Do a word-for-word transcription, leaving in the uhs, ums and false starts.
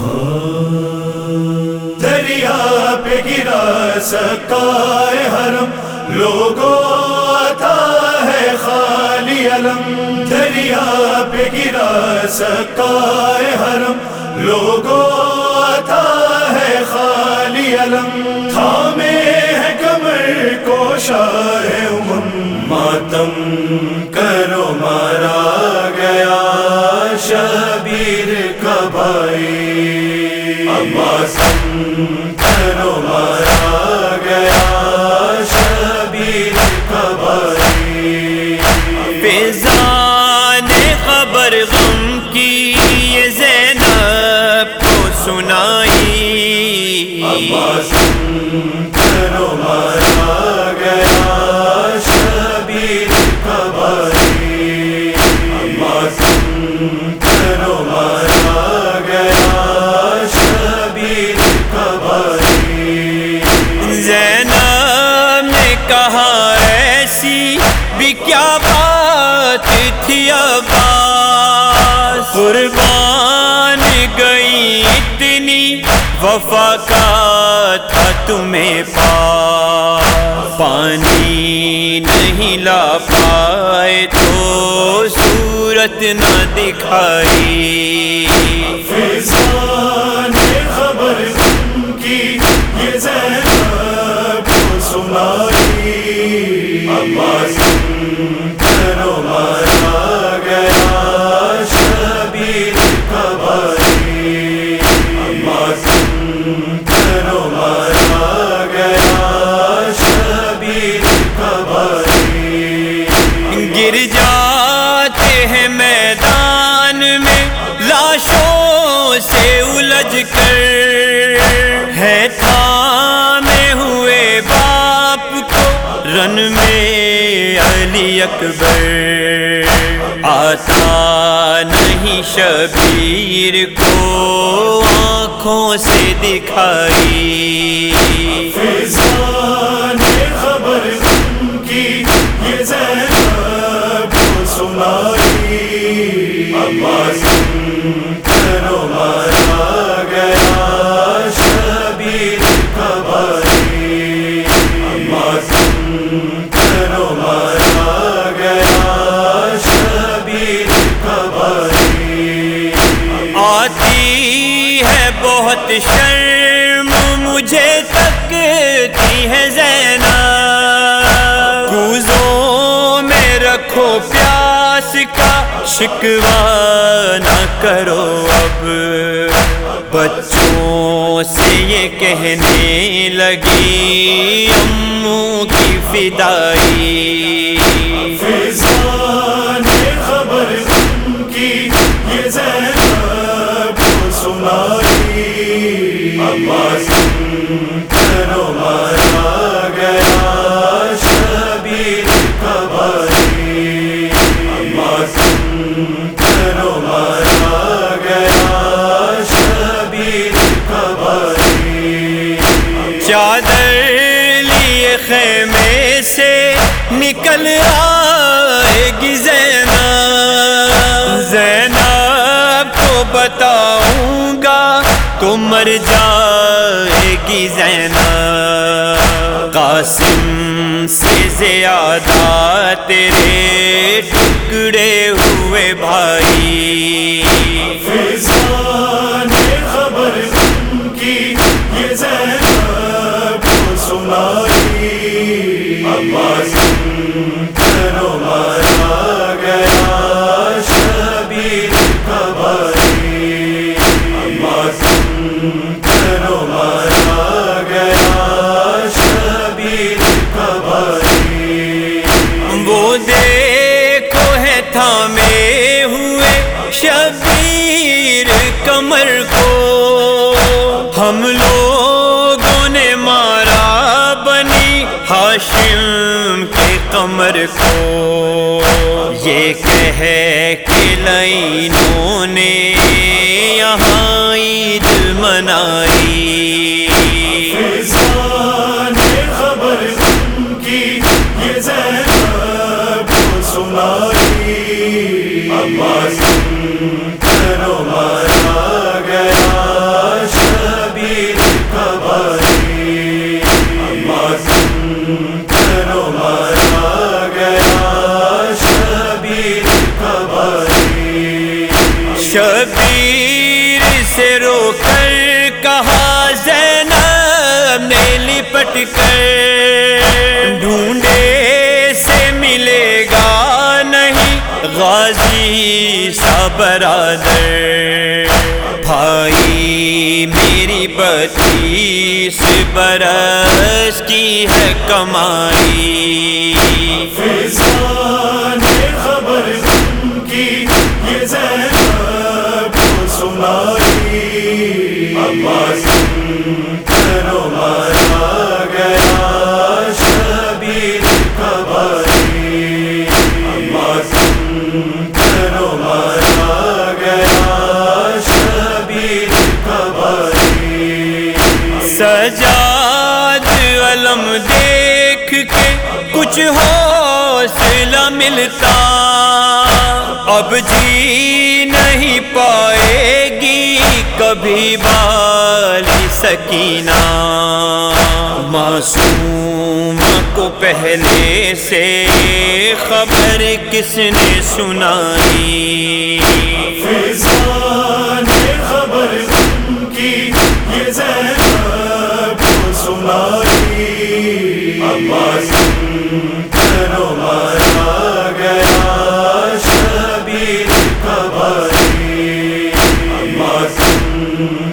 دریا پہ گرا سکائے حرم، لوگوں آتا ہے خالی علم. دریا پہ گرا سکائے حرم، لوگوں آتا ہے خالی علم. تھامے ہے کمر کو شاہ امم، ماتم کرو مارا گیا شبیر کا بھائی. ماتم کرو مارا گیا شبیر کا بھائی. فیضان خبر غم کی یہ زینب کو سنائی. ماتم کرو مارا گیا شبیر کا بھائی. ماتم کرو مارا گیا شبیر کا بھائی. زینب نے کہا ایسی بھی کیا بات تھی عباس، قربان گئی اتنی وفا کا تھا تمہیں پاس. پانی نہیں لا پائے تو صورت نہ دکھائی. فیضان خبر غم کی یہ زینب کو سنائی. ماتم کرو مارا گیا شبیر کا بھائی. ماتم کرو مارا گیا شبیر کا بھائی. گر جاتے ہیں میدان میں لاشوں سے الجھ کر، ہے تھامے ہوئے باپ کو رن میں علی اکبر. آتا نہیں شبیر کو آنکھوں سے دکھائی. فیضان خبر غم کی یہ زینب کو سنائی. ماتم کرو مارا گیا شبیر کا بھائی. ماتم کرو مارا گیا شبیر کا بھائی. آتی ہے بہت شرم مجھے تکتی ہے زینب، کوزوں میں رکھو پیاس کا شکوہ نہ کرو اب. بچوں سے یہ کہنے لگی اموں کی فدائی. فیضان خبر غم کی یہ زینب کو سنائی. ماتم کرو مارا گیا شبیر کا بھائی. ماتم کرو مارا گیا شبیر کا بھائی. چادر لیے خیمے سے نکل آئے گی زینب، زینب کو بتاؤں گا تو مر جائے گی زینب. قاسم سے زیادہ تیرے ٹکڑے ہوئے بھائی. فیضان خبر غم کی یہ زینب کو سنائی. ماتم کرو مارا گیا شبیر کا بھائی. ماتم کرو مارا گیا شبیر کا بھائی. وہ دیکھو ہے تھامے ہوئے شبیر کمر کو، ہم لوگوں نے مارا بنی ہاشم کے قمر کو. یہ کہہ کے لائنوں نے یہاں عید منائی. فیضان خبر غم کی یہ زینب کو سنائی. ماتم کرو مارا گیا شبیر سے رو کر کہا زینب نے لپٹ کر، ڈھونڈے سے ملے گا نہیں غازی سا برادر، بھائی میری بتیس برس کی ہے کمائی، فضا نے خبر ان کی یہ زینب کو سنائی، عباس کرو مارا گیا شبیر کا بھائی، عباس کرو مارا گیا شبیر کا بھائی، سجاد علم دیکھ کے کچھ حوصلہ ملتا، اب جی نہیں پائے گی کبھی بالی سکینہ، معصوم کو پہلے سے خبر کس نے سنائی، فضا نے خبر ان کی یہ زینب کو سنائی، عباس کرو مارا گیا شبیر کا بھائی، عباس